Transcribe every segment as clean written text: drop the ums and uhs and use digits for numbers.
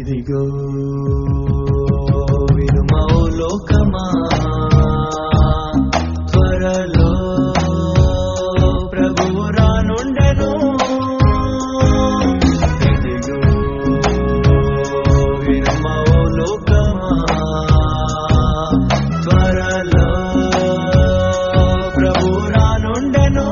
ఇదిగో వినుమో లోకమా, త్వరలో ప్రభువు రానుండెను. ఇదిగో వినుమో లోకమా, త్వరలో ప్రభువు రానుండెను.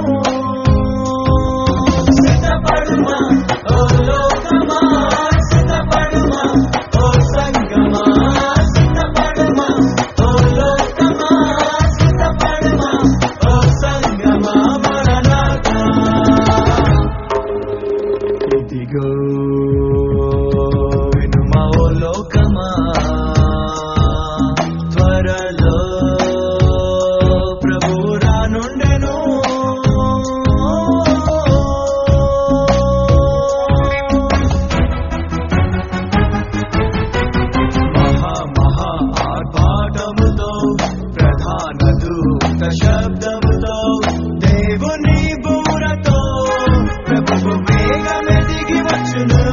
సిద్ధపడుమా ఓ లోకమా, సిద్ధపడుమా ఓ సంగమా, సిద్ధపడుమా ఓ లోకమా, సిద్ధపడుమా ఓ సంగమా, మరణాతా. ఇదిగో వినుమా ఓ లోకమా, త్వరలో ప్రభువు రానుండెను. ప్రధాన దూత శబ్దముతో దేవుని బూరతో ప్రభువు వేగమెదిగి వచ్చును.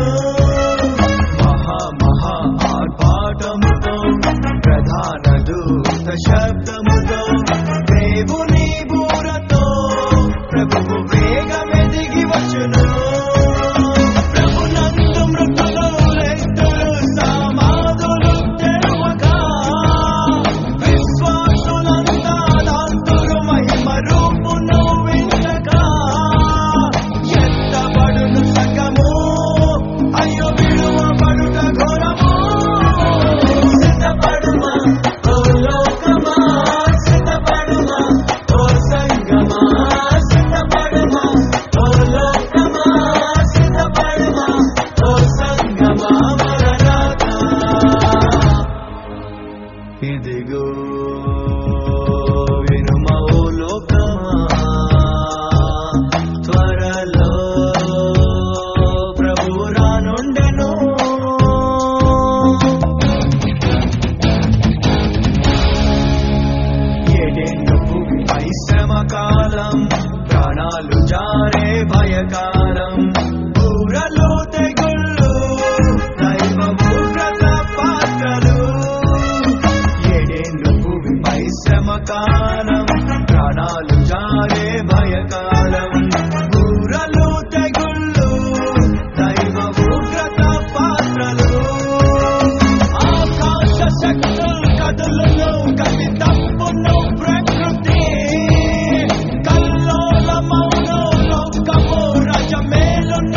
మహా ఆర్భాటముతో ప్రధాన దూత శబ్దముతో దేవుని బూరతో ప్రభువు వేగమెదిగి వచ్చును. ప్రభునందు మృతులు లెక్కలు సమాధులు తెరువగా, రూపును వింటగా, ఎత్తబడును సగము, అయ్యో విడువబడుట ఘోరము. సిద్ధపడుమా ఓ లోకమా, సిద్ధపడుమా ఓ సంగమా, సిద్ధపడుమా ఓ లోకమా, సిద్ధపడుమా ఓ సంగమా, మరణాతా. ఇదిగో వినుమా ఓ లోకమా, త్వరలో ప్రభువు రానుండెను. ఏడేండ్ల భూమిపై శ్రమ కాలం, ప్రాణాలు జారే భయకాలం, ఊరలో తెగుళ్ళు దైవ ఉగ్రత పాత్రలు. ఏడేండ్ల భూమిపై శ్రమ కాలం, ప్రాణాలు జారే భయకాలం, ఊరలు తెగుళ్ళు దైవ ఉగ్రత పాత్రలు. ఆకాశ శక్తులు కదులును, గతి తప్పును ప్రకృతి, కల్లోలమౌను లోకము, రజమేలును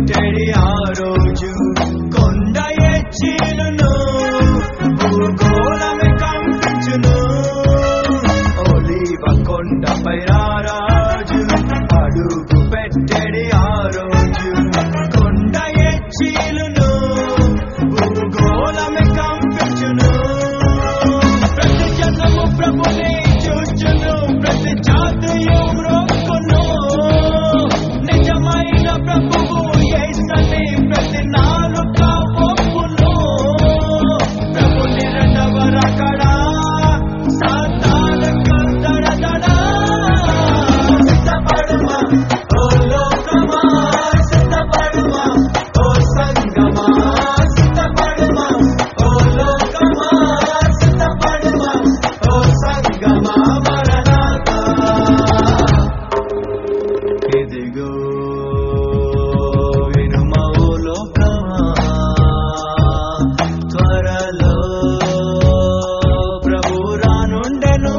పెట్టెడి ఆ రోజు కొండ ఎచ్చిలును భూగోళమే కంపించును ఒలీవ కొండపై రారాజు అడుగు పెట్టెడి ఆ రోజు కొండ ఎచ్చిలును భూగోళమే కంపించును ప్రతి జనము ప్రభుని చూచును ప్రతి జాతియు మ్రొక్కును నిజమైన ప్రభువు యేసని ప్రతి నాలుక ఒప్పును ప్రభుని రెండవ రాకడ సాతాను కదడదడ సిద్ధపడుమా ఓ లోకమా సిద్ధపడుమా ఓ సంగమా సిద్ధపడుమా ఓ లోకమా సిద్ధపడుమా ఓ సంగమా మరణాతా ఇదిగో వినుమా ఓ లోకమా త్వరలో ప్రభు రానుండెను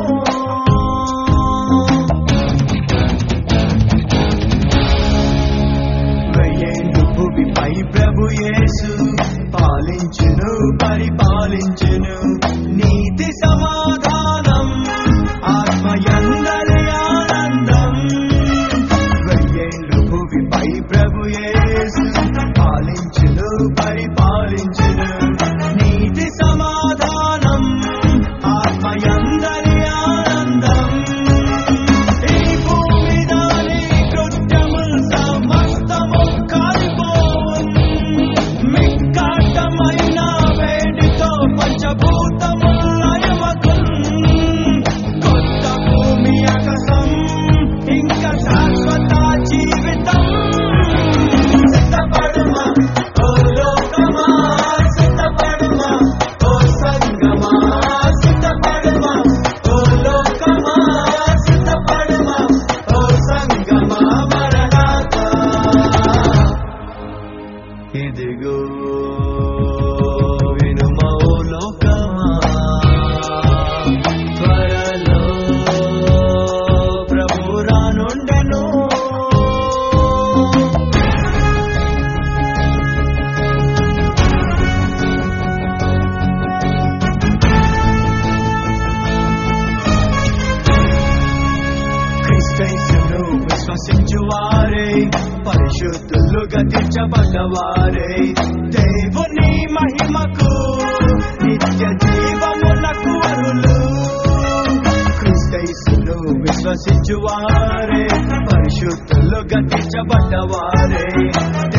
వెయ్యేండ్లు భూమిపై ప్రభు యేసు పాలించును పరిపాలించును నీతి సమాధానం ఆత్మయందరి ఆనందం వెయ్యేండ్లు భూమిపై ప్రభు యేసు పాలించును పరిపాలించును నీతి సమాధానం ఆత్మయందరి ఆనందం ఈ భూమి దాని కృత్యముల్ సమస్తము కాలిపోవును మిక్కాటమైన వేడితో పంచభూతముల్ లయమగును కొత్త భూమి ఆకాశం ఇంకా శాశ్వత జీవితం సిద్ధపడుమా ఓ లోకమా సిద్ధపడుమా ఓ సంగమా సిద్ధపడుమా ఓ లోకమా సిద్ధపడుమా ఓ సంగమా మరణాతా ఇదిగో వినుమా ఓ లోకమా త్వరలో ప్రభు రానుండెను క్రీస్తు విశ్వసించువారే పరిశుద్ధులుగా తీర్చబడ్డవారే దేవుని మహిమకు నిత్య జీవమునకు అర్హులు క్రీస్తు విశ్వసించువారే పరిశుద్ధులుగా తీర్చబడ్డవారే